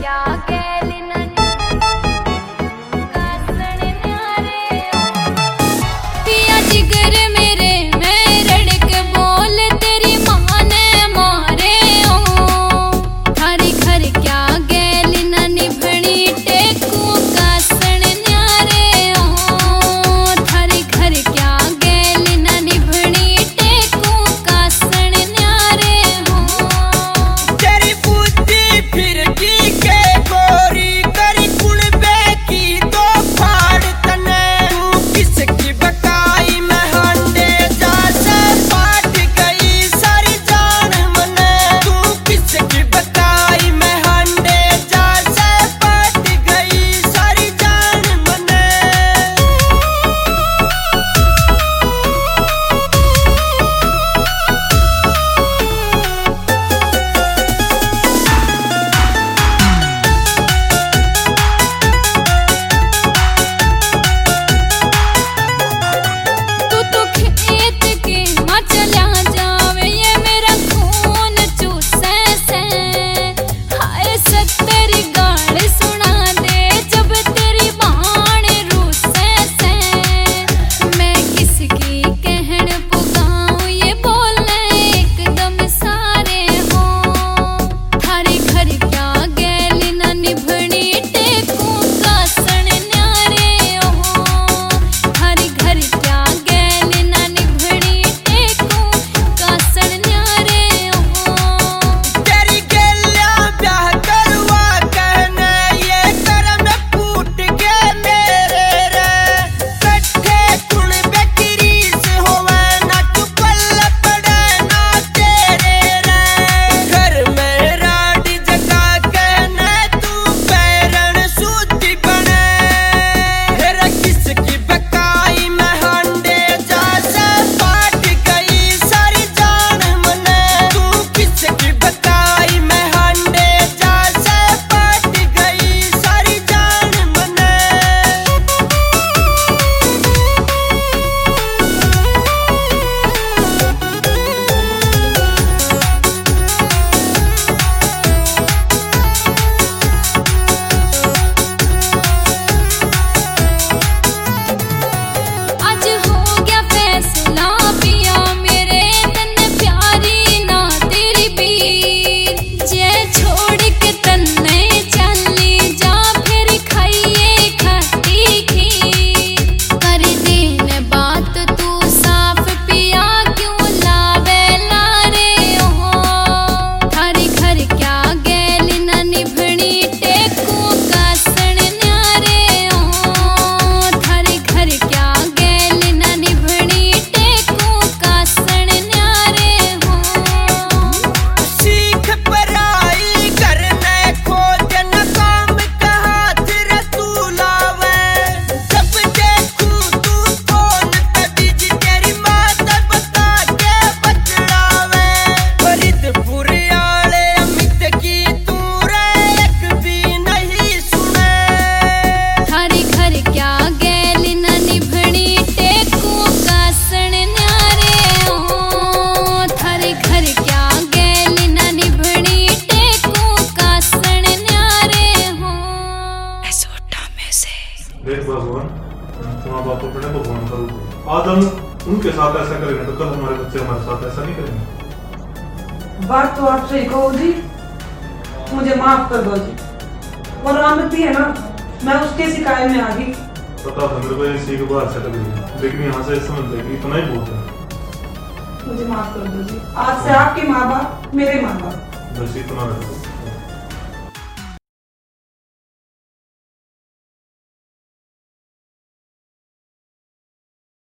आज हम उनके साथ ऐसा करेंगे तो कल हमारे बच्चे हमारे साथ ऐसा नहीं करेंगे। बात तो आप सही कहो जी, मुझे माफ कर दो जी। और रामती है ना, मैं उसके शिकायत में आ गई। पता था मेरे को इसी के बाद से कभी, लेकिन यहाँ से समझ लेगी इतना ही बहुत है। मुझे माफ कर दो जी, आज से आपके माँ बाप मेरे माँ बाप। बस इतना रखो।